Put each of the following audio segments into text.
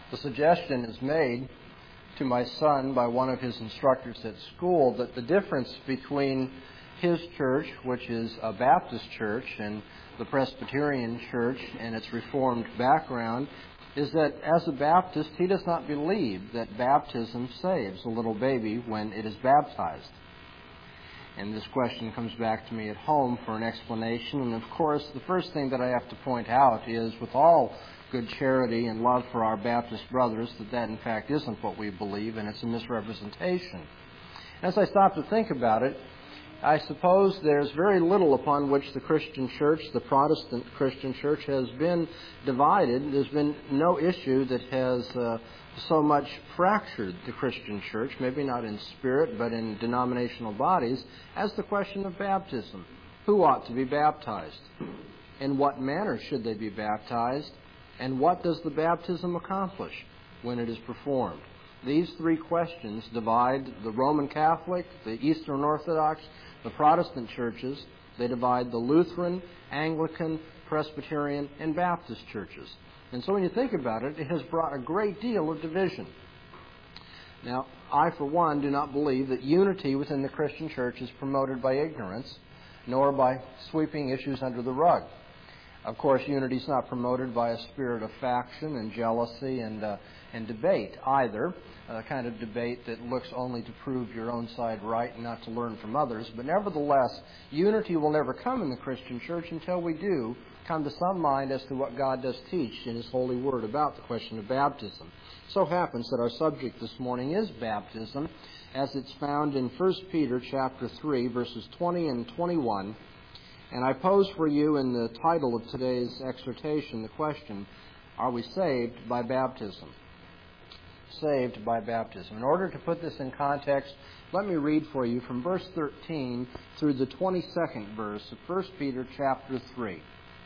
The suggestion is made to my son by one of his instructors at school that the difference between his church, which is a Baptist church, and the Presbyterian church and its Reformed background, is that as a Baptist, he does not believe that baptism saves a little baby when it is baptized. And this question comes back to me at home for an explanation. And of course, the first thing that I have to point out is, with all good charity and love for our Baptist brothers, that in fact isn't what we believe, and it's a misrepresentation. As I stop to think about it, I suppose there's very little upon which the Christian church, the Protestant Christian church, has been divided. There's been no issue that has so much fractured the Christian church, maybe not in spirit, but in denominational bodies, as the question of baptism. Who ought to be baptized? In what manner should they be baptized? And what does the baptism accomplish when it is performed? These three questions divide the Roman Catholic, the Eastern Orthodox, the Protestant churches. They divide the Lutheran, Anglican, Presbyterian, and Baptist churches. And so when you think about it, it has brought a great deal of division. Now, I, for one, do not believe that unity within the Christian church is promoted by ignorance, nor by sweeping issues under the rug. Of course, unity is not promoted by a spirit of faction and jealousy and debate either, a kind of debate that looks only to prove your own side right and not to learn from others. But nevertheless, unity will never come in the Christian church until we do come to some mind as to what God does teach in His holy word about the question of baptism. It so happens that our subject this morning is baptism, as it's found in 1 Peter chapter 3, verses 20 and 21. And I pose for you in the title of today's exhortation the question, are we saved by baptism? Saved by baptism. In order to put this in context, let me read for you from verse 13 through the 22nd verse of 1 Peter chapter 3.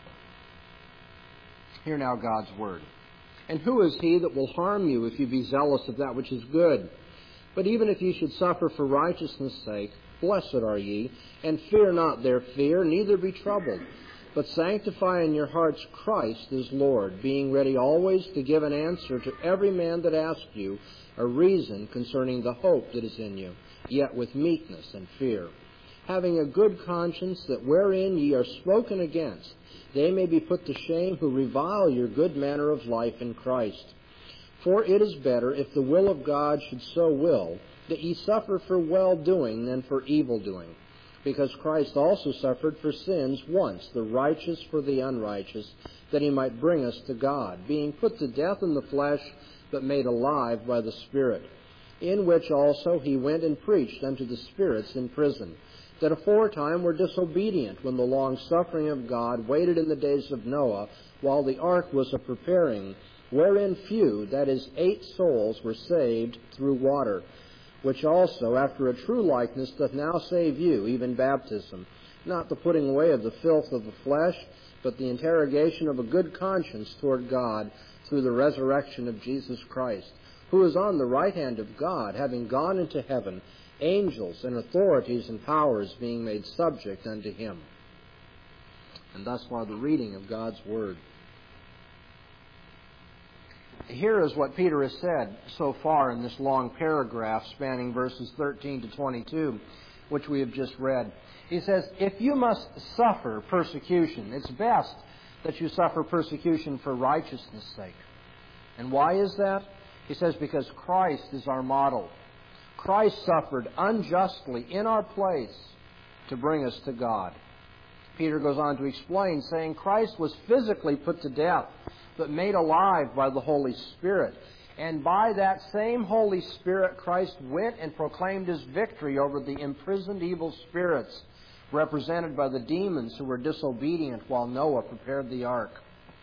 Hear now God's word. And who is he that will harm you if you be zealous of that which is good? But even if ye should suffer for righteousness' sake, blessed are ye, and fear not their fear, neither be troubled. But sanctify in your hearts Christ as Lord, being ready always to give an answer to every man that asks you a reason concerning the hope that is in you, yet with meekness and fear. Having a good conscience, that wherein ye are spoken against, they may be put to shame who revile your good manner of life in Christ. For it is better, if the will of God should so will, that ye suffer for well-doing than for evil-doing. Because Christ also suffered for sins once, the righteous for the unrighteous, that He might bring us to God, being put to death in the flesh, but made alive by the Spirit, in which also He went and preached unto the spirits in prison, that aforetime were disobedient, when the long suffering of God waited in the days of Noah, while the ark was a-preparing, wherein few, that is, 8 souls, were saved through water, which also, after a true likeness, doth now save you, even baptism, not the putting away of the filth of the flesh, but the interrogation of a good conscience toward God through the resurrection of Jesus Christ, who is on the right hand of God, having gone into heaven, angels and authorities and powers being made subject unto Him. And thus far the reading of God's Word. Here is what Peter has said so far in this long paragraph spanning verses 13 to 22, which we have just read. He says, if you must suffer persecution, it's best that you suffer persecution for righteousness' sake. And why is that? He says, because Christ is our model. Christ suffered unjustly in our place to bring us to God. Peter goes on to explain, saying Christ was physically put to death, but made alive by the Holy Spirit. And by that same Holy Spirit, Christ went and proclaimed His victory over the imprisoned evil spirits, represented by the demons who were disobedient while Noah prepared the ark.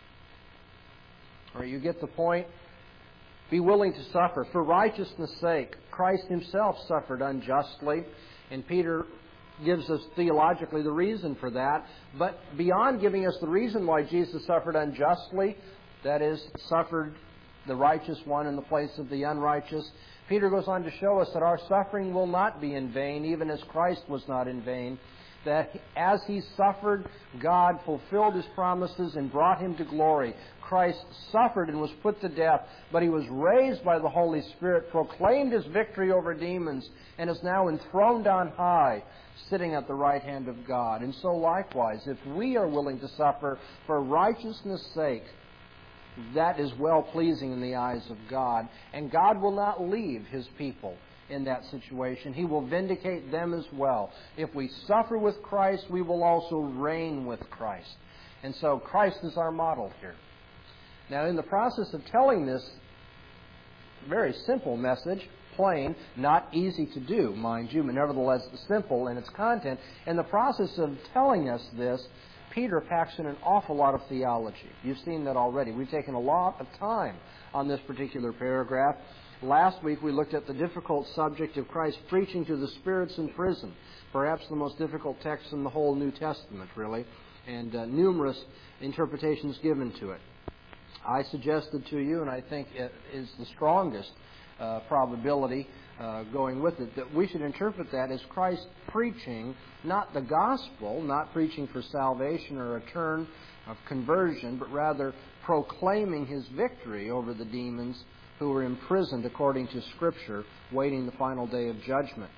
Or you get the point? Be willing to suffer for righteousness' sake. Christ Himself suffered unjustly, and Peter gives us theologically the reason for that. But beyond giving us the reason why Jesus suffered unjustly, that is, suffered the righteous one in the place of the unrighteous, Peter goes on to show us that our suffering will not be in vain, even as Christ was not in vain. that as He suffered, God fulfilled His promises and brought Him to glory. Christ suffered and was put to death, but He was raised by the Holy Spirit, proclaimed His victory over demons, and is now enthroned on high, sitting at the right hand of God. And so likewise, if we are willing to suffer for righteousness' sake, that is well-pleasing in the eyes of God. And God will not leave His people in that situation. He will vindicate them as well. If we suffer with Christ, we will also reign with Christ. And so Christ is our model here. Now, in the process of telling this very simple message, plain, not easy to do, mind you, but nevertheless simple in its content, in the process of telling us this, Peter packs in an awful lot of theology. You've seen that already. We've taken a lot of time on this particular paragraph. Last week we looked at the difficult subject of Christ preaching to the spirits in prison, perhaps the most difficult text in the whole New Testament, really, and numerous interpretations given to it. I suggested to you, and I think it is the strongest probability going with it, that we should interpret that as Christ preaching, not the gospel, not preaching for salvation or a turn of conversion, but rather proclaiming His victory over the demons who were imprisoned according to Scripture, waiting the final day of judgment.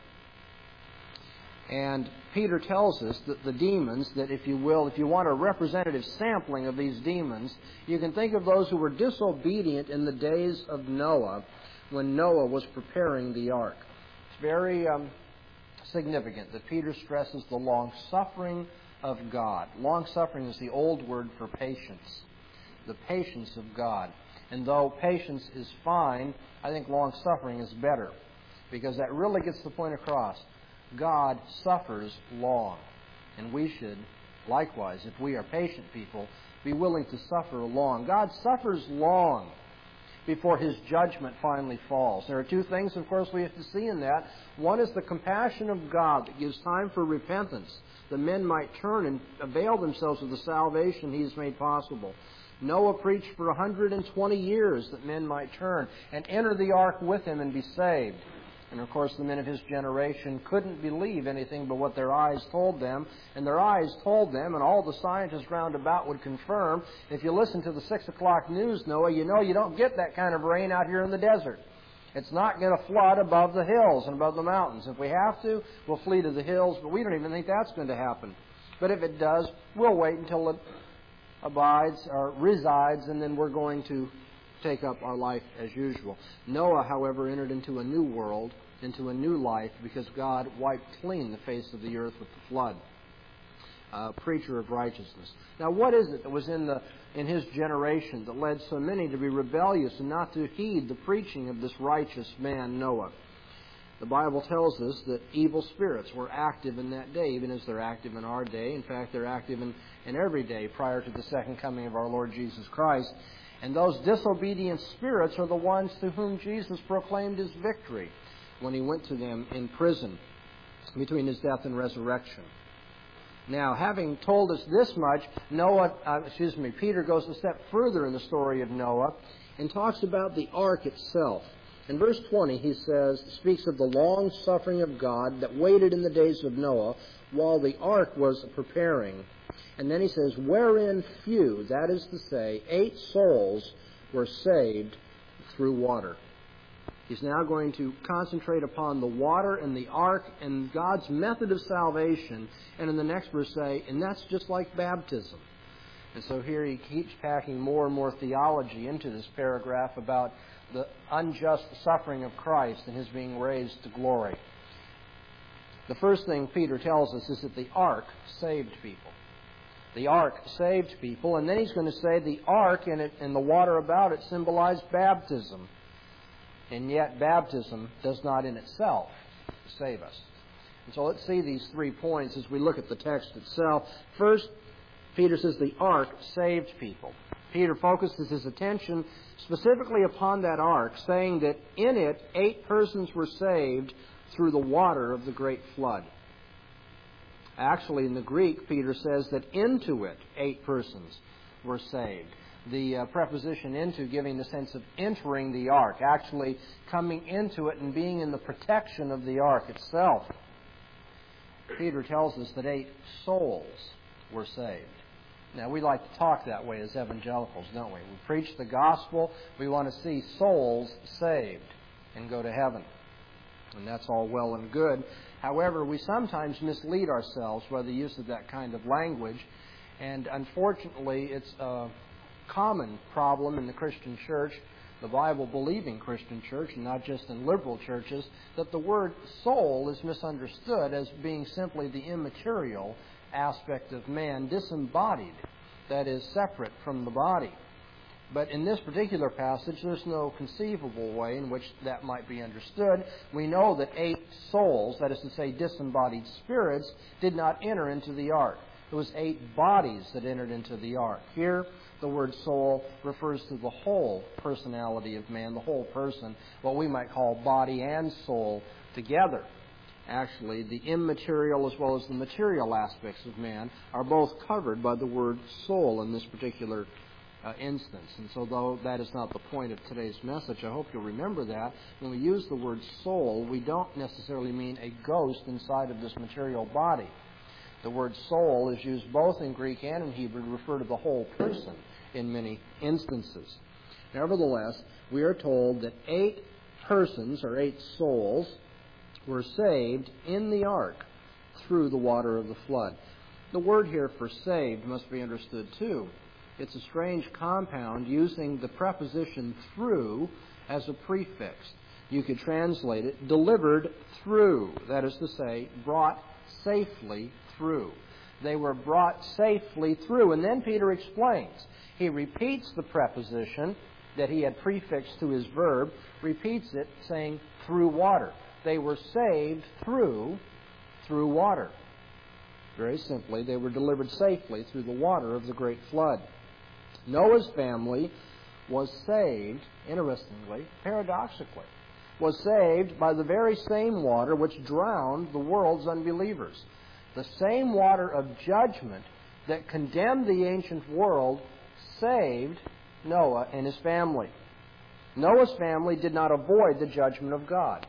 And Peter tells us that the demons, that if you will, if you want a representative sampling of these demons, you can think of those who were disobedient in the days of Noah, when Noah was preparing the ark. It's very significant that Peter stresses the long-suffering of God. Long-suffering is the old word for patience, the patience of God. And though patience is fine, I think long-suffering is better, because that really gets the point across. God suffers long, and we should, likewise, if we are patient people, be willing to suffer long. God suffers long before His judgment finally falls. There are two things, of course, we have to see in that. One is the compassion of God that gives time for repentance, that men might turn and avail themselves of the salvation He has made possible. Noah preached for 120 years that men might turn and enter the ark with him and be saved. And, of course, the men of his generation couldn't believe anything but what their eyes told them. And their eyes told them, and all the scientists round about would confirm, if you listen to the 6 o'clock news, Noah, you know you don't get that kind of rain out here in the desert. It's not going to flood above the hills and above the mountains. If we have to, we'll flee to the hills, but we don't even think that's going to happen. But if it does, we'll wait until it abides or resides, and then we're going to take up our life as usual. Noah, however, entered into a new world, into a new life, because God wiped clean the face of the earth with the flood. Preacher of righteousness. Now, what is it that was in his generation that led so many to be rebellious and not to heed the preaching of this righteous man, Noah? The Bible tells us that evil spirits were active in that day, even as they're active in our day. In fact, they're active in every day prior to the second coming of our Lord Jesus Christ. And those disobedient spirits are the ones to whom Jesus proclaimed His victory when He went to them in prison between His death and resurrection. Now, having told us this much, Peter goes a step further in the story of Noah and talks about the ark itself. In verse 20, he speaks of the long suffering of God that waited in the days of Noah while the ark was preparing. And then he says, wherein few, that is to say, 8 souls were saved through water. He's now going to concentrate upon the water and the ark and God's method of salvation. And in the next verse say, and that's just like baptism. And so here he keeps packing more and more theology into this paragraph about the unjust suffering of Christ and His being raised to glory. The first thing Peter tells us is that the ark saved people. The ark saved people, and then he's going to say the ark and the water about it symbolized baptism. And yet baptism does not in itself save us. And so let's see these 3 points as we look at the text itself. First, Peter says the ark saved people. Peter focuses his attention specifically upon that ark, saying that in it 8 persons were saved through the water of the great flood. Actually, in the Greek, Peter says that into it 8 persons were saved. The preposition into giving the sense of entering the ark, actually coming into it and being in the protection of the ark itself. Peter tells us that 8 souls were saved. Now, we like to talk that way as evangelicals, don't we? We preach the gospel. We want to see souls saved and go to heaven. And that's all well and good. However, we sometimes mislead ourselves by the use of that kind of language. And unfortunately, it's a common problem in the Christian church, the Bible-believing Christian church, and not just in liberal churches, that the word soul is misunderstood as being simply the immaterial aspect of man, disembodied, that is, separate from the body. But in this particular passage, there's no conceivable way in which that might be understood. We know that 8 souls, that is to say disembodied spirits, did not enter into the ark. It was 8 bodies that entered into the ark. Here, the word soul refers to the whole personality of man, the whole person, what we might call body and soul together. Actually, the immaterial as well as the material aspects of man are both covered by the word soul in this particular instance. And so though that is not the point of today's message, I hope you'll remember that. When we use the word soul, we don't necessarily mean a ghost inside of this material body. The word soul is used both in Greek and in Hebrew to refer to the whole person in many instances. Nevertheless, we are told that 8 persons, or 8 souls, were saved in the ark through the water of the flood. The word here for saved must be understood too. It's a strange compound using the preposition through as a prefix. You could translate it delivered through, that is to say, brought safely through. They were brought safely through. And then Peter explains. He repeats the preposition that he had prefixed to his verb, repeats it saying through water. They were saved through water. Very simply, they were delivered safely through the water of the great flood. Noah's family was saved, interestingly, paradoxically, was saved by the very same water which drowned the world's unbelievers. The same water of judgment that condemned the ancient world saved Noah and his family. Noah's family did not avoid the judgment of God.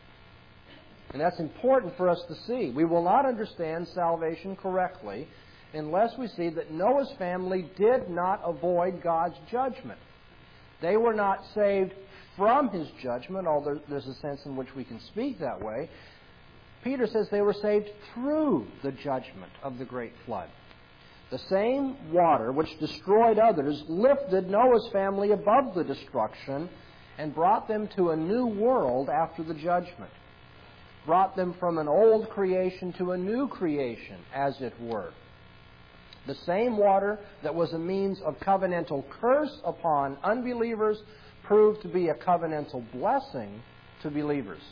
And that's important for us to see. We will not understand salvation correctly unless we see that Noah's family did not avoid God's judgment. They were not saved from His judgment, although there's a sense in which we can speak that way. Peter says they were saved through the judgment of the great flood. The same water which destroyed others lifted Noah's family above the destruction and brought them to a new world after the judgment. Brought them from an old creation to a new creation, as it were. The same water that was a means of covenantal curse upon unbelievers proved to be a covenantal blessing to believers.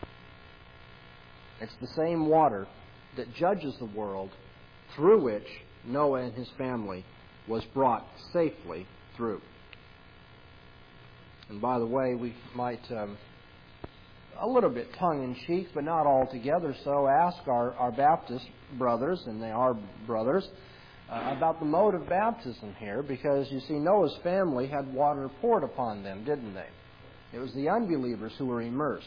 It's the same water that judges the world through which Noah and his family was brought safely through. And by the way, we might, a little bit tongue-in-cheek, but not altogether so, ask our Baptist brothers, and they are brothers, about the mode of baptism here, because you see, Noah's family had water poured upon them, didn't they? It was the unbelievers who were immersed.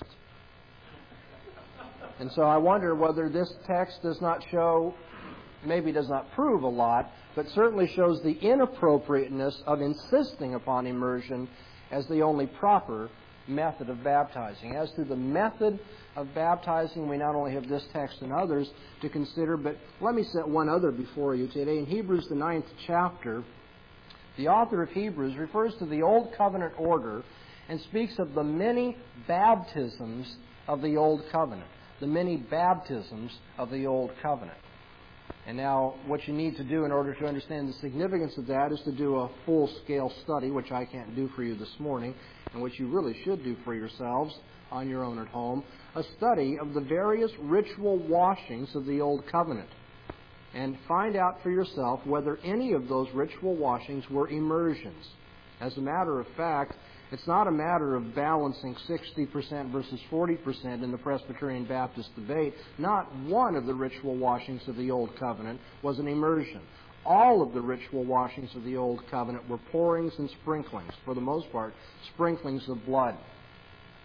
And so I wonder whether this text does not show, maybe does not prove a lot, but certainly shows the inappropriateness of insisting upon immersion as the only proper method of baptizing. As to the method of baptizing, we not only have this text and others to consider, but let me set one other before you today. In Hebrews, the 9th chapter, the author of Hebrews refers to the Old Covenant order and speaks of the many baptisms of the Old Covenant. The many baptisms of the Old Covenant. And now, what you need to do in order to understand the significance of that is to do a full-scale study, which I can't do for you this morning, and which you really should do for yourselves on your own at home, a study of the various ritual washings of the Old Covenant. And find out for yourself whether any of those ritual washings were immersions. As a matter of fact, it's not a matter of balancing 60% versus 40% in the Presbyterian Baptist debate. Not one of the ritual washings of the Old Covenant was an immersion. All of the ritual washings of the Old Covenant were pourings and sprinklings, for the most part, sprinklings of blood.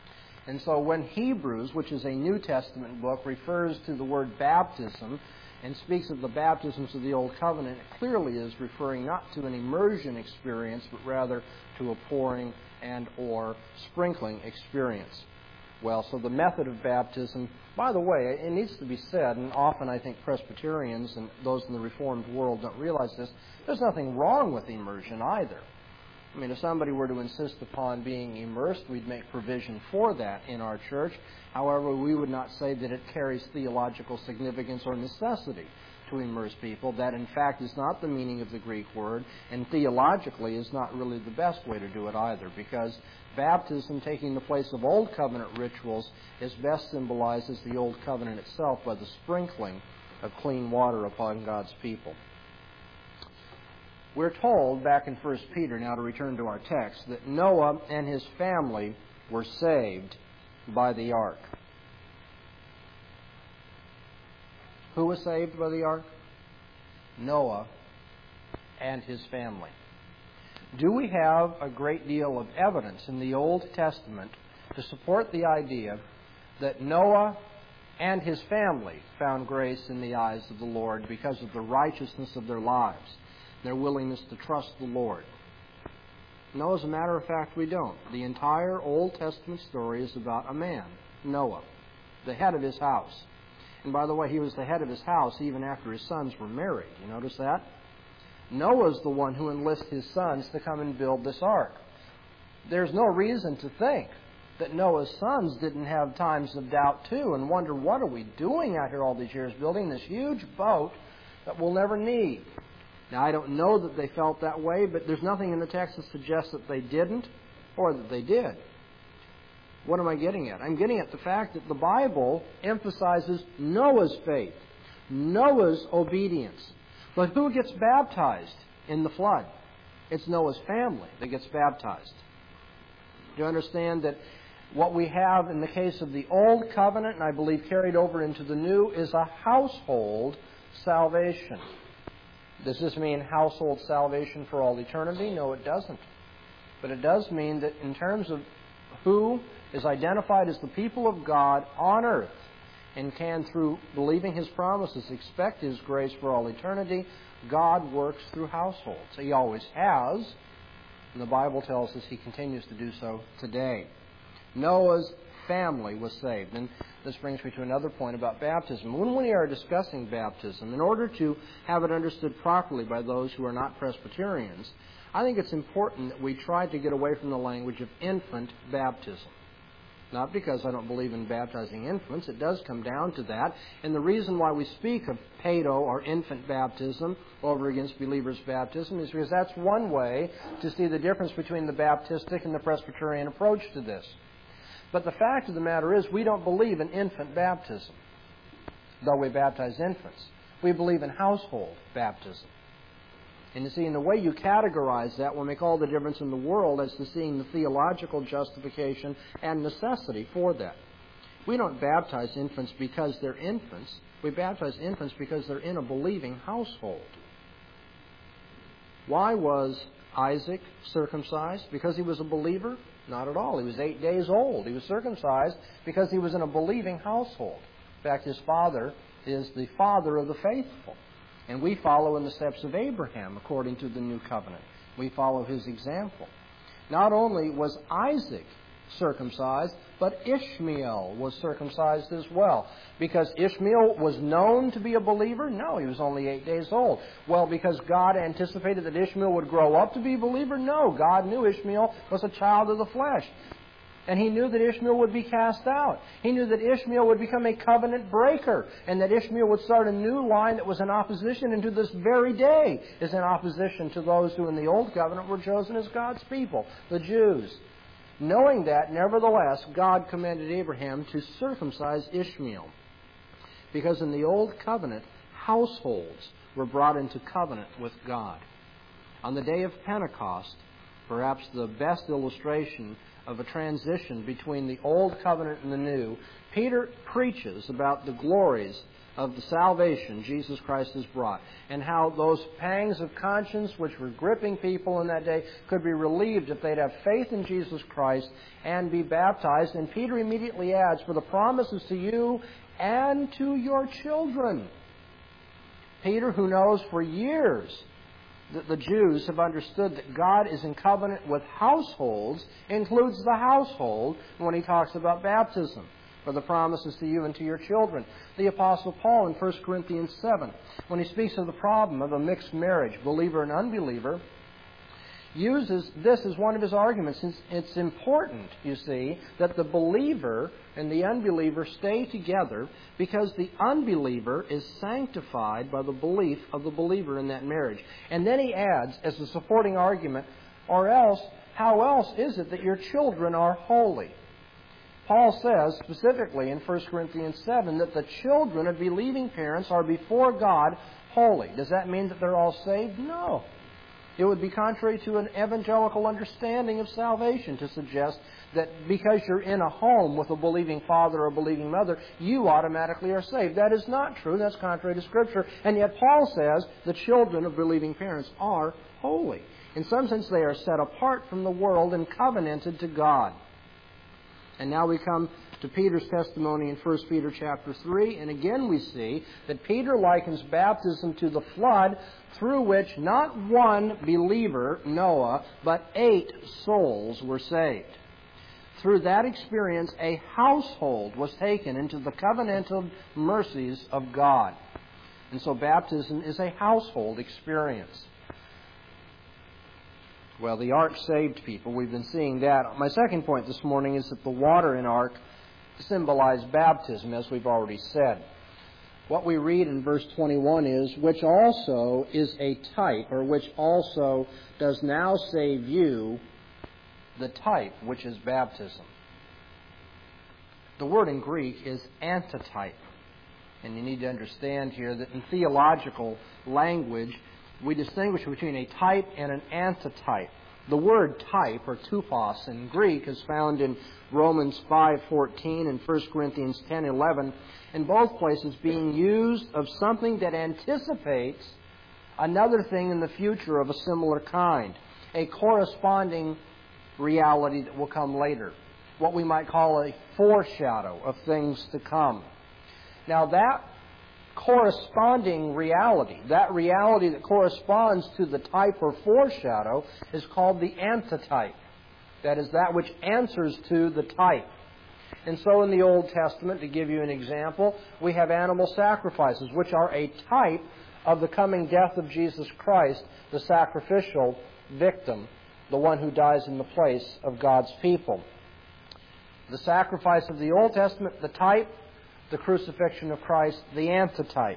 And so when Hebrews, which is a New Testament book, refers to the word baptism and speaks of the baptisms of the Old Covenant, it clearly is referring not to an immersion experience, but rather to a pouring and or sprinkling experience. Well, so the method of baptism, by the way, it needs to be said, and often I think Presbyterians and those in the Reformed world don't realize this, there's nothing wrong with immersion either. I mean, if somebody were to insist upon being immersed, we'd make provision for that in our church. However, we would not say that it carries theological significance or necessity to immerse people. That, in fact, is not the meaning of the Greek word, and theologically is not really the best way to do it either, because baptism, taking the place of Old Covenant rituals, is best symbolized as the Old Covenant itself by the sprinkling of clean water upon God's people. We're told back in 1 Peter, now to return to our text, that Noah and his family were saved by the ark. Who was saved by the ark? Noah and his family. Do we have a great deal of evidence in the Old Testament to support the idea that Noah and his family found grace in the eyes of the Lord because of the righteousness of their lives, their willingness to trust the Lord? No, as a matter of fact, we don't. The entire Old Testament story is about a man, Noah, the head of his house. And by the way, he was the head of his house even after his sons were married. You notice that? Noah's the one who enlists his sons to come and build this ark. There's no reason to think that Noah's sons didn't have times of doubt too and wonder, what are we doing out here all these years, building this huge boat that we'll never need? Now, I don't know that they felt that way, but there's nothing in the text that suggests that they didn't or that they did. What am I getting at? I'm getting at the fact that the Bible emphasizes Noah's faith, Noah's obedience. But who gets baptized in the flood? It's Noah's family that gets baptized. Do you understand that what we have in the case of the Old Covenant, and I believe carried over into the New, is a household salvation? Does this mean household salvation for all eternity? No, it doesn't. But it does mean that in terms of who is identified as the people of God on earth and can, through believing His promises, expect His grace for all eternity, God works through households. He always has, and the Bible tells us He continues to do so today. Noah's family was saved. And this brings me to another point about baptism. When we are discussing baptism, in order to have it understood properly by those who are not Presbyterians, I think it's important that we try to get away from the language of infant baptism. Not because I don't believe in baptizing infants. It does come down to that. And the reason why we speak of pedo or infant baptism over against believers' baptism is because that's one way to see the difference between the Baptistic and the Presbyterian approach to this. But the fact of the matter is we don't believe in infant baptism, though we baptize infants. We believe in household baptism. And you see, in the way you categorize that will make all the difference in the world as to seeing the theological justification and necessity for that. We don't baptize infants because they're infants. We baptize infants because they're in a believing household. Why was Isaac circumcised? Because he was a believer? Not at all. He was 8 days old. He was circumcised because he was in a believing household. In fact, his father is the father of the faithful. And we follow in the steps of Abraham according to the New Covenant. We follow his example. Not only was Isaac circumcised, but Ishmael was circumcised as well. Because Ishmael was known to be a believer? No, he was only 8 days old. Well, because God anticipated that Ishmael would grow up to be a believer? No, God knew Ishmael was a child of the flesh. And He knew that Ishmael would be cast out. He knew that Ishmael would become a covenant breaker, and that Ishmael would start a new line that was in opposition, and to this very day is in opposition to those who in the Old Covenant were chosen as God's people, the Jews. Knowing that, nevertheless, God commanded Abraham to circumcise Ishmael. Because in the Old Covenant, households were brought into covenant with God. On the day of Pentecost, perhaps the best illustration of a transition between the Old Covenant and the New, Peter preaches about the glories of the salvation Jesus Christ has brought, and how those pangs of conscience which were gripping people in that day could be relieved if they'd have faith in Jesus Christ and be baptized. And Peter immediately adds, "For the promises to you and to your children." Peter, who knows for years that the Jews have understood that God is in covenant with households, includes the household when he talks about baptism. For the promises to you and to your children. The Apostle Paul in 1 Corinthians 7, when he speaks of the problem of a mixed marriage, believer and unbeliever, uses this as one of his arguments. It's important, you see, that the believer and the unbeliever stay together because the unbeliever is sanctified by the belief of the believer in that marriage. And then he adds, as a supporting argument, or else, how else is it that your children are holy? Paul says specifically in 1 Corinthians 7 that the children of believing parents are before God holy. Does that mean that they're all saved? No. It would be contrary to an evangelical understanding of salvation to suggest that because you're in a home with a believing father or a believing mother, you automatically are saved. That is not true. That's contrary to Scripture. And yet Paul says the children of believing parents are holy. In some sense, they are set apart from the world and covenanted to God. And now we come to Peter's testimony in 1 Peter chapter 3, and again we see that Peter likens baptism to the flood through which not one believer, Noah, but 8 souls were saved. Through that experience, a household was taken into the covenantal mercies of God. And so baptism is a household experience. Well, the ark saved people. We've been seeing that. My second point this morning is that the water in ark symbolized baptism, as we've already said. What we read in verse 21 is, which also is a type, or which also does now save you, the type, which is baptism. The word in Greek is antitype. And you need to understand here that in theological language, we distinguish between a type and an antitype. The word type, or tupos in Greek, is found in Romans 5:14 and 1 Corinthians 10:11, in both places being used of something that anticipates another thing in the future of a similar kind, a corresponding reality that will come later, what we might call a foreshadow of things to come. Now that corresponding reality, that reality that corresponds to the type or foreshadow, is called the antitype. That is, that which answers to the type. And so in the Old Testament, to give you an example, we have animal sacrifices, which are a type of the coming death of Jesus Christ, the sacrificial victim, the one who dies in the place of God's people. The sacrifice of the Old Testament, the type; the crucifixion of Christ, the antitype.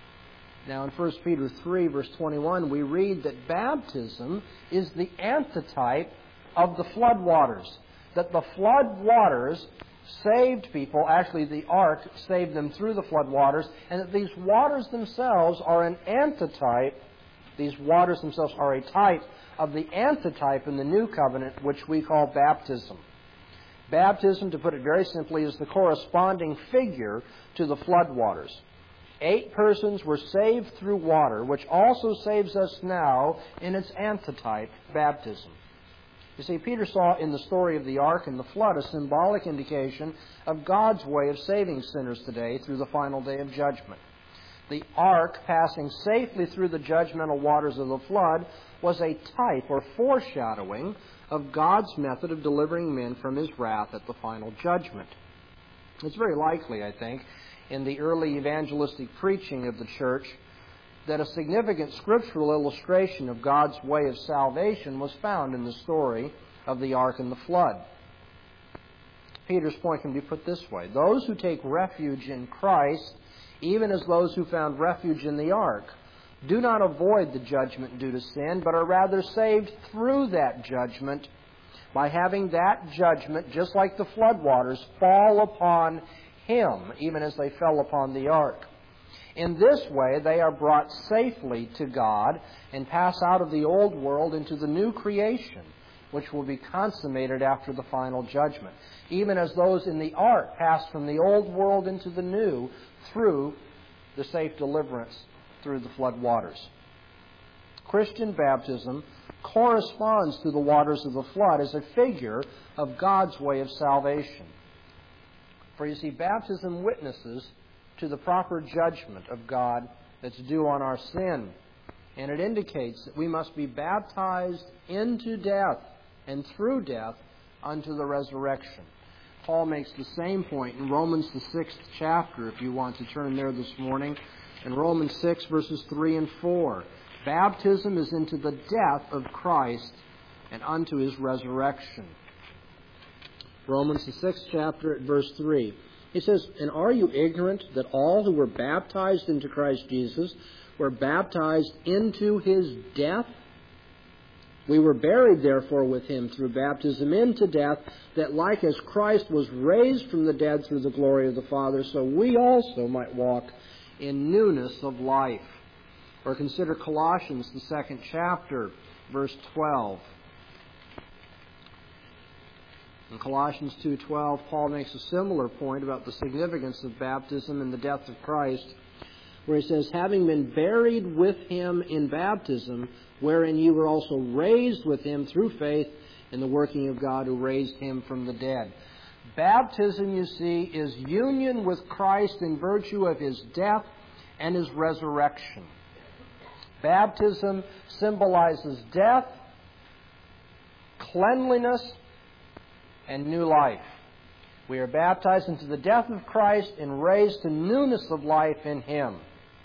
Now in 1 Peter 3, verse 21, we read that baptism is the antitype of the flood waters. That the flood waters saved people, actually the ark saved them through the flood waters, and that these waters themselves are an antitype. These waters themselves are a type of the antitype in the new covenant, which we call baptism. Baptism, to put it very simply, is the corresponding figure to the flood waters. 8 persons were saved through water, which also saves us now in its antitype, baptism. You see, Peter saw in the story of the ark and the flood a symbolic indication of God's way of saving sinners today through the final day of judgment. The ark, passing safely through the judgmental waters of the flood, was a type or foreshadowing of God's method of delivering men from His wrath at the final judgment. It's very likely, I think, in the early evangelistic preaching of the church, that a significant scriptural illustration of God's way of salvation was found in the story of the ark and the flood. Peter's point can be put this way: those who take refuge in Christ, even as those who found refuge in the ark, do not avoid the judgment due to sin, but are rather saved through that judgment by having that judgment, just like the floodwaters, fall upon him, even as they fell upon the ark. In this way, they are brought safely to God and pass out of the old world into the new creation, which will be consummated after the final judgment. Even as those in the ark passed from the old world into the new through the safe deliverance through the flood waters. Christian baptism corresponds to the waters of the flood as a figure of God's way of salvation. For you see, baptism witnesses to the proper judgment of God that's due on our sin. And it indicates that we must be baptized into death and through death unto the resurrection. Paul makes the same point in Romans, the 6th chapter, if you want to turn there this morning. In Romans 6, verses 3 and 4. Baptism is into the death of Christ and unto His resurrection. Romans, the 6th chapter, at verse 3. He says, "And are you ignorant that all who were baptized into Christ Jesus were baptized into His death? We were buried, therefore, with Him through baptism into death, that like as Christ was raised from the dead through the glory of the Father, so we also might walk in newness of life." Or consider Colossians, the 2nd chapter, verse 12. In Colossians 2:12, Paul makes a similar point about the significance of baptism and the death of Christ, where he says, "Having been buried with Him in baptism, wherein you were also raised with Him through faith in the working of God who raised Him from the dead." Baptism, you see, is union with Christ in virtue of His death and His resurrection. Baptism symbolizes death, cleanliness, and new life. We are baptized into the death of Christ and raised to newness of life in Him.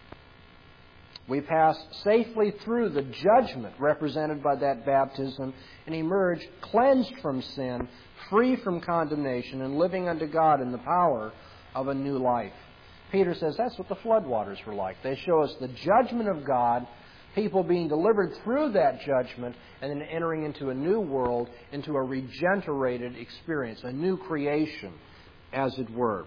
We pass safely through the judgment represented by that baptism and emerge cleansed from sin, free from condemnation, and living unto God in the power of a new life. Peter says that's what the floodwaters were like. They show us the judgment of God, people being delivered through that judgment, and then entering into a new world, into a regenerated experience, a new creation, as it were.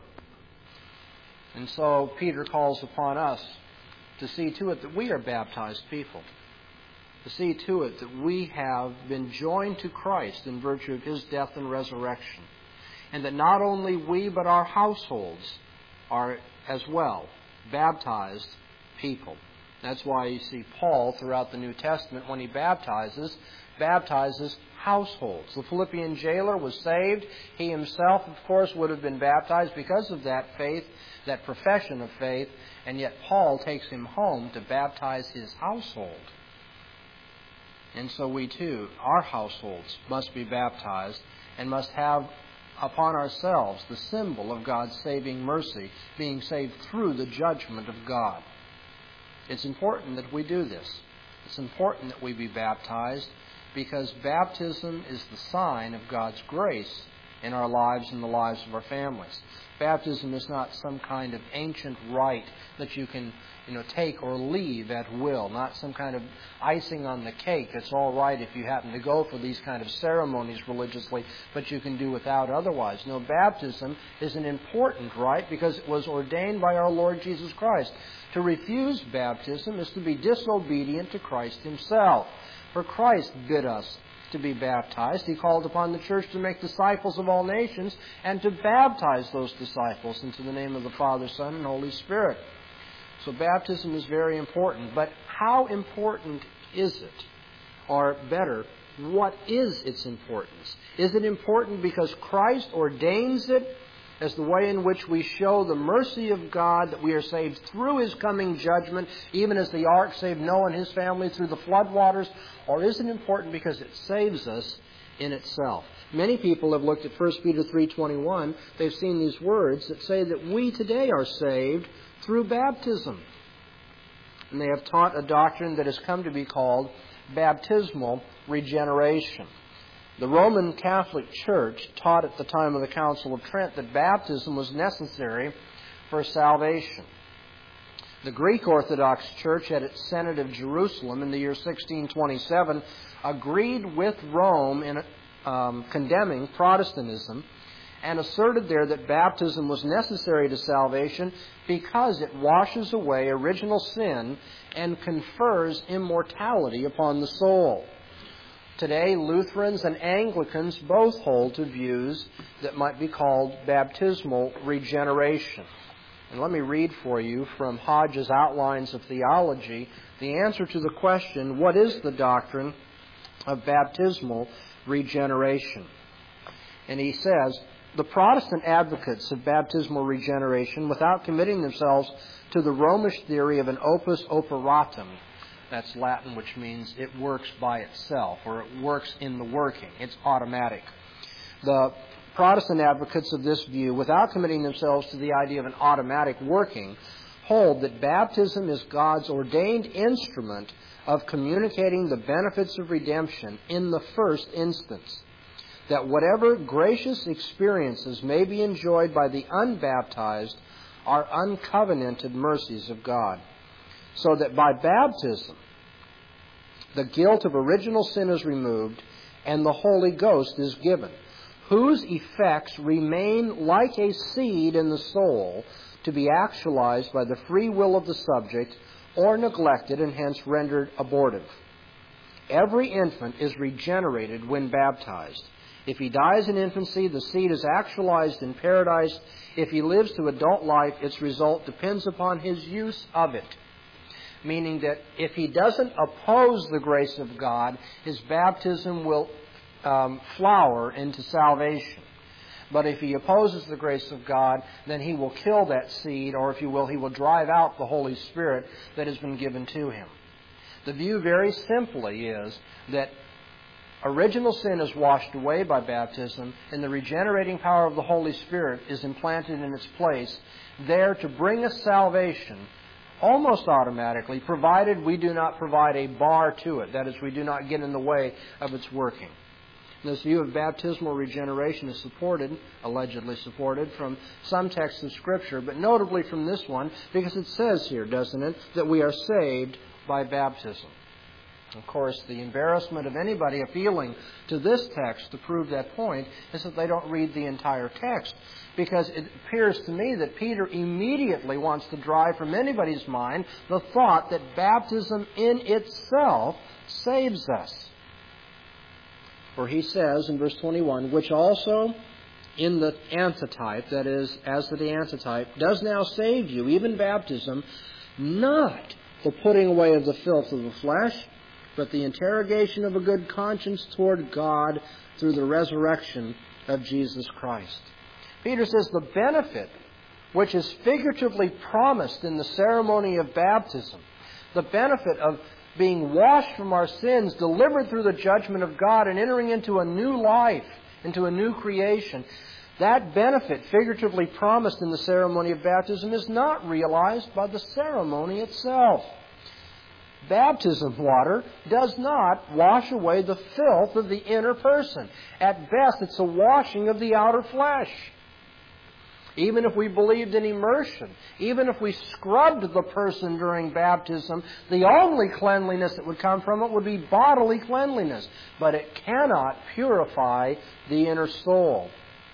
And so Peter calls upon us to see to it that we are baptized people, to see to it that we have been joined to Christ in virtue of His death and resurrection, and that not only we but our households are as well baptized people. That's why you see Paul throughout the New Testament, when he baptizes households. The Philippian jailer was saved. He himself, of course, would have been baptized because of that faith, that profession of faith, and yet Paul takes him home to baptize his household. And so we too, our households, must be baptized and must have upon ourselves the symbol of God's saving mercy, being saved through the judgment of God. It's important that we do this. It's important that we be baptized because baptism is the sign of God's grace in our lives and the lives of our families. Baptism is not some kind of ancient rite that you can, take or leave at will, not some kind of icing on the cake. It's all right if you happen to go for these kind of ceremonies religiously, but you can do without otherwise. No, baptism is an important rite because it was ordained by our Lord Jesus Christ. To refuse baptism is to be disobedient to Christ Himself. For Christ bid us to be baptized. He called upon the church to make disciples of all nations and to baptize those disciples into the name of the Father, Son, and Holy Spirit. So baptism is very important. But how important is it? Or better, what is its importance? Is it important because Christ ordains it as the way in which we show the mercy of God, that we are saved through His coming judgment, even as the ark saved Noah and his family through the floodwaters? Or is it important because it saves us in itself? Many people have looked at 1 Peter 3:21. They've seen these words that say that we today are saved through baptism. And they have taught a doctrine that has come to be called baptismal regeneration. The Roman Catholic Church taught at the time of the Council of Trent that baptism was necessary for salvation. The Greek Orthodox Church at its Synod of Jerusalem in the year 1627 agreed with Rome in condemning Protestantism and asserted there that baptism was necessary to salvation because it washes away original sin and confers immortality upon the soul. Today, Lutherans and Anglicans both hold to views that might be called baptismal regeneration. And let me read for you from Hodge's Outlines of Theology the answer to the question, what is the doctrine of baptismal regeneration? And he says, the Protestant advocates of baptismal regeneration, without committing themselves to the Romish theory of an opus operatum, that's Latin, which means it works by itself, or it works in the working. It's automatic. The Protestant advocates of this view, without committing themselves to the idea of an automatic working, hold that baptism is God's ordained instrument of communicating the benefits of redemption in the first instance. That whatever gracious experiences may be enjoyed by the unbaptized are uncovenanted mercies of God. So that by baptism, the guilt of original sin is removed and the Holy Ghost is given, whose effects remain like a seed in the soul to be actualized by the free will of the subject or neglected and hence rendered abortive. Every infant is regenerated when baptized. If he dies in infancy, the seed is actualized in paradise. If he lives to adult life, its result depends upon his use of it. Meaning that if he doesn't oppose the grace of God, his baptism will flower into salvation. But if he opposes the grace of God, then he will kill that seed, or if you will, he will drive out the Holy Spirit that has been given to him. The view very simply is that original sin is washed away by baptism, and the regenerating power of the Holy Spirit is implanted in its place, there to bring us salvation almost automatically, provided we do not provide a bar to it. That is, we do not get in the way of its working. This view of baptismal regeneration is allegedly supported, from some texts of Scripture, but notably from this one, because it says here, doesn't it, that we are saved by baptism. Of course, the embarrassment of anybody appealing to this text to prove that point is that they don't read the entire text, because it appears to me that Peter immediately wants to drive from anybody's mind the thought that baptism in itself saves us. For he says in verse 21, which also in the antitype, that is, as to the antitype, does now save you, even baptism, not the putting away of the filth of the flesh, but the interrogation of a good conscience toward God through the resurrection of Jesus Christ. Peter says the benefit which is figuratively promised in the ceremony of baptism, the benefit of being washed from our sins, delivered through the judgment of God, and entering into a new life, into a new creation, that benefit figuratively promised in the ceremony of baptism is not realized by the ceremony itself. Baptism water does not wash away the filth of the inner person. At best, it's a washing of the outer flesh. Even if we believed in immersion, even if we scrubbed the person during baptism, the only cleanliness that would come from it would be bodily cleanliness. But it cannot purify the inner soul.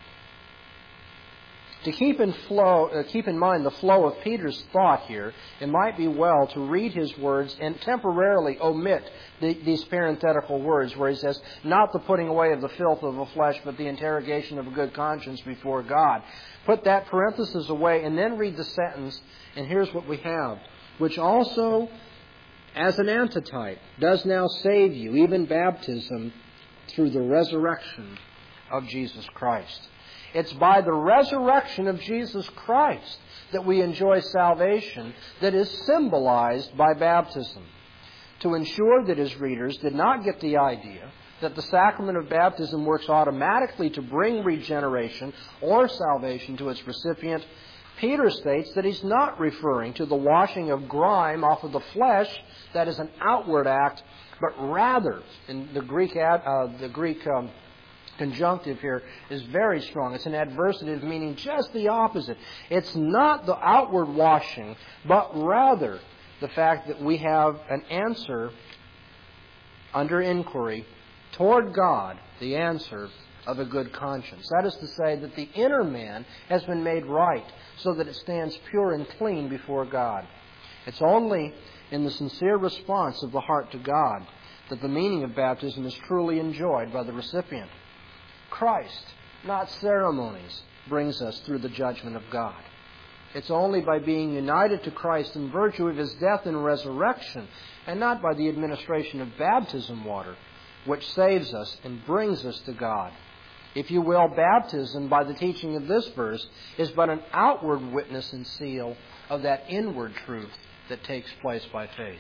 To keep in mind the flow of Peter's thought here, it might be well to read his words and temporarily omit these parenthetical words where he says, not the putting away of the filth of the flesh, but the interrogation of a good conscience before God. Put that parenthesis away and then read the sentence, and here's what we have. Which also, as an antitype, does now save you, even baptism, through the resurrection of Jesus Christ. It's by the resurrection of Jesus Christ that we enjoy salvation that is symbolized by baptism. To ensure that his readers did not get the idea that the sacrament of baptism works automatically to bring regeneration or salvation to its recipient, Peter states that he's not referring to the washing of grime off of the flesh, that is an outward act, but rather, in the Greek conjunctive here is very strong. It's an adversative, meaning just the opposite. It's not the outward washing, but rather the fact that we have an answer under inquiry toward God, the answer of a good conscience. That is to say that the inner man has been made right so that it stands pure and clean before God. It's only in the sincere response of the heart to God that the meaning of baptism is truly enjoyed by the recipient. Christ, not ceremonies, brings us through the judgment of God. It's only by being united to Christ in virtue of His death and resurrection, and not by the administration of baptism water, which saves us and brings us to God. If you will, baptism, by the teaching of this verse, is but an outward witness and seal of that inward truth that takes place by faith.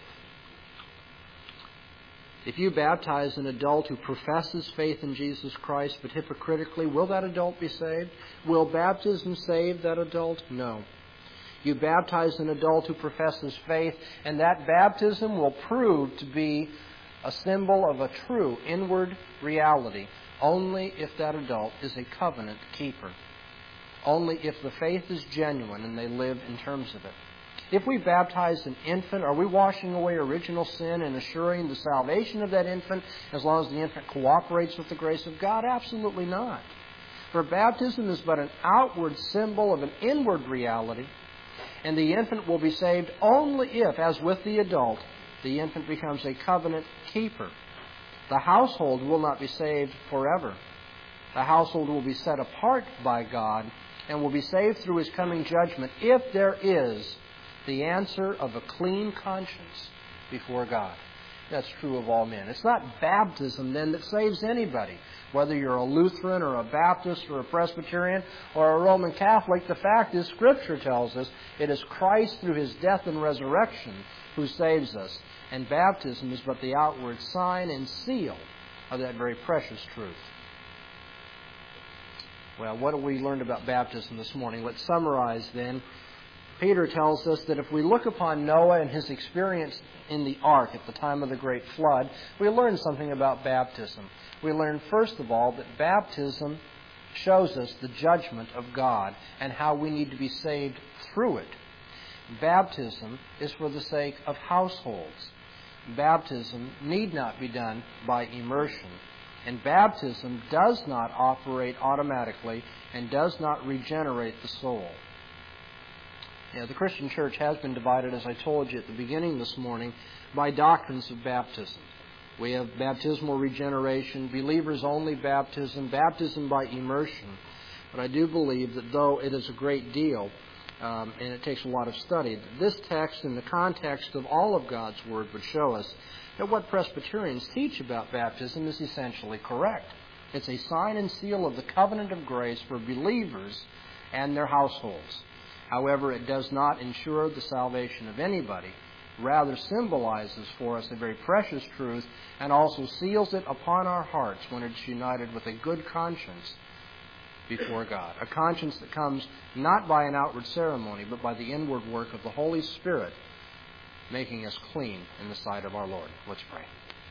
If you baptize an adult who professes faith in Jesus Christ but hypocritically, will that adult be saved? Will baptism save that adult? No. You baptize an adult who professes faith, and that baptism will prove to be a symbol of a true inward reality, only if that adult is a covenant keeper. Only if the faith is genuine and they live in terms of it. If we baptize an infant, are we washing away original sin and assuring the salvation of that infant as long as the infant cooperates with the grace of God? Absolutely not. For baptism is but an outward symbol of an inward reality, and the infant will be saved only if, as with the adult, the infant becomes a covenant keeper. The household will not be saved forever. The household will be set apart by God and will be saved through His coming judgment if there is the answer of a clean conscience before God. That's true of all men. It's not baptism, then, that saves anybody. Whether you're a Lutheran or a Baptist or a Presbyterian or a Roman Catholic, the fact is, Scripture tells us it is Christ through His death and resurrection who saves us. And baptism is but the outward sign and seal of that very precious truth. Well, what have we learned about baptism this morning? Let's summarize then. Peter tells us that if we look upon Noah and his experience in the ark at the time of the great flood, we learn something about baptism. We learn, first of all, that baptism shows us the judgment of God and how we need to be saved through it. Baptism is for the sake of households. Baptism need not be done by immersion. And baptism does not operate automatically and does not regenerate the soul. The Christian church has been divided, as I told you at the beginning this morning, by doctrines of baptism. We have baptismal regeneration, believers-only baptism, baptism by immersion. But I do believe that though it is a great deal, and it takes a lot of study, this text in the context of all of God's Word would show us that what Presbyterians teach about baptism is essentially correct. It's a sign and seal of the covenant of grace for believers and their households. However, it does not ensure the salvation of anybody, rather symbolizes for us a very precious truth and also seals it upon our hearts when it's united with a good conscience before God. A conscience that comes not by an outward ceremony, but by the inward work of the Holy Spirit, making us clean in the sight of our Lord. Let's pray.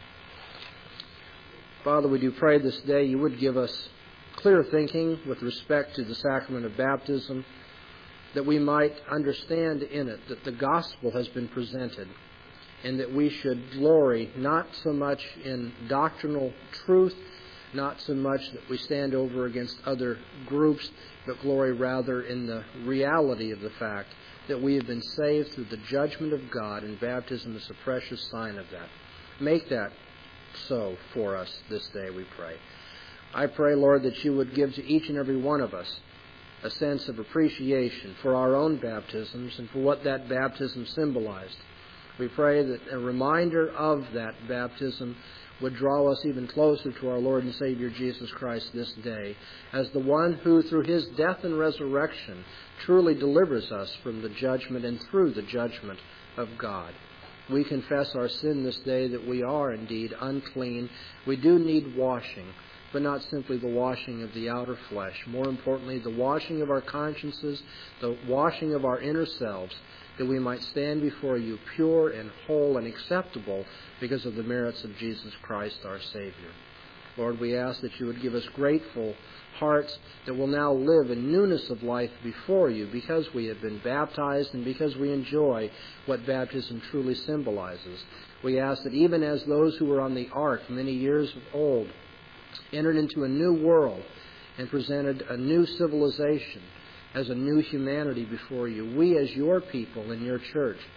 Father, we do pray this day you would give us clear thinking with respect to the sacrament of baptism, that we might understand in it that the gospel has been presented, and that we should glory not so much in doctrinal truth, not so much that we stand over against other groups, but glory rather in the reality of the fact that we have been saved through the judgment of God, and baptism is a precious sign of that. Make that so for us this day, we pray. I pray, Lord, that you would give to each and every one of us a sense of appreciation for our own baptisms and for what that baptism symbolized. We pray that a reminder of that baptism would draw us even closer to our Lord and Savior Jesus Christ this day, as the one who, through His death and resurrection, truly delivers us from the judgment and through the judgment of God. We confess our sin this day, that we are indeed unclean. We do need washing, but not simply the washing of the outer flesh. More importantly, the washing of our consciences, the washing of our inner selves, that we might stand before you pure and whole and acceptable because of the merits of Jesus Christ, our Savior. Lord, we ask that you would give us grateful hearts that will now live in newness of life before you because we have been baptized and because we enjoy what baptism truly symbolizes. We ask that even as those who were on the ark many years of old entered into a new world and presented a new civilization as a new humanity before you, we as your people in your church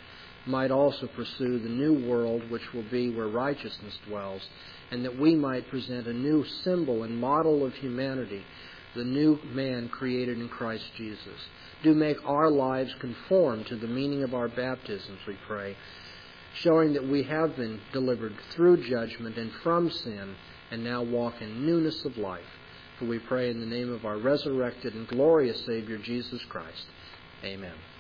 might also pursue the new world which will be where righteousness dwells, and that we might present a new symbol and model of humanity, the new man created in Christ Jesus. Do make our lives conform to the meaning of our baptisms, we pray, showing that we have been delivered through judgment and from sin, and now walk in newness of life. For we pray in the name of our resurrected and glorious Savior, Jesus Christ. Amen.